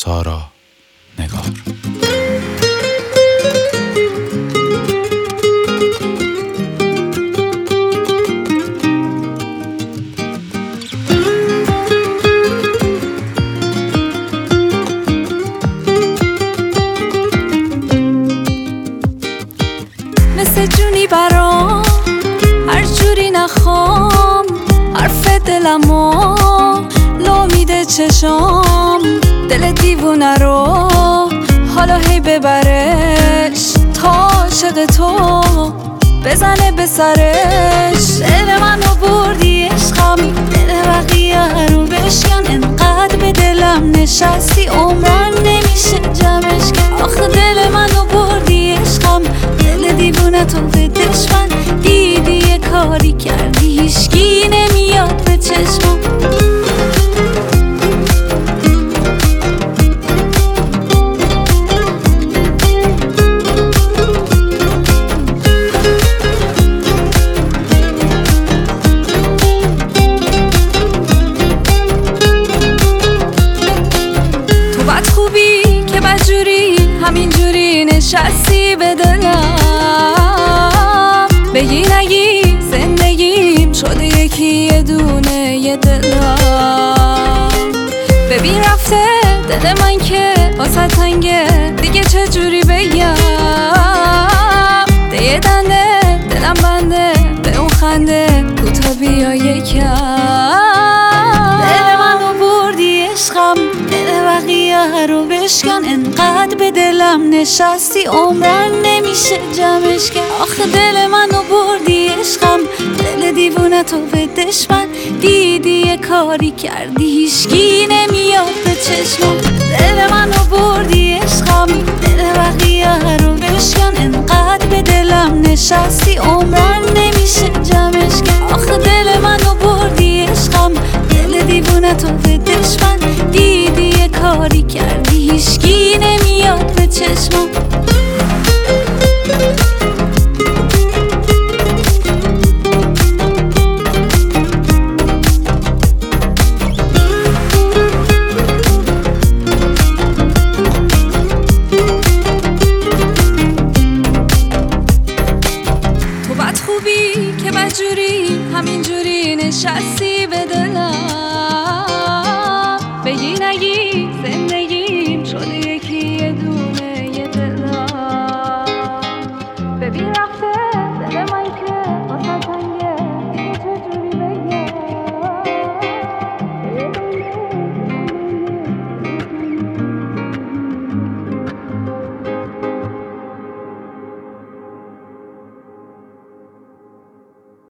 سارا نگار. مثل جونی برام هر جوری نخوام، حرف دلمو لو میده چشام. دل دیوونه رو حالا هی ببرش تا عاشق تو بزنه به سرش. دل منو بردی عشقم، دل بقیه رو بشکن. انقدر به دلم نشستی عمرن نمیشه جمعش کرد. آخه دل منو بردی عشقم، دل دیوونه تو به دشمن. دیدی یه کاری کردی هیچکی نمیاد به چشمم. تو بد خوبی که بدجوری همینجوری نشستی به دلم. بگی نگی زندگیم شده یکی یه دونه یه دلم. ببین رفته دل من که واسه تنگه دیگه چجوری بگم. ده یه دنده دلم بنده به اون خنده کوتا بیا یکم. دل منو بردی عشقم، دل بقیه رو بشکن. انقدر به دلم نشستی عمرن نمیشه جمعش کرد. آخه دل منو بردی عشقم، دل دیوونه تو به دشمن. دیدی یه کاری کردی هیچکی نمیاد به چشمم. دل منو بردی عشقم، دل بقیه رو بشکن. انقدر به دلم نشستی عمرن نمیشه جمعش کرد. آخه دل منو بردی عشقم، دل دیوونه تو به دشمن. دیدی یه کاری کردی هیچکی نمیاد به چشمم. تو بد خوبی که بدجوری همینجوری نشستی به دلم. بگی نگی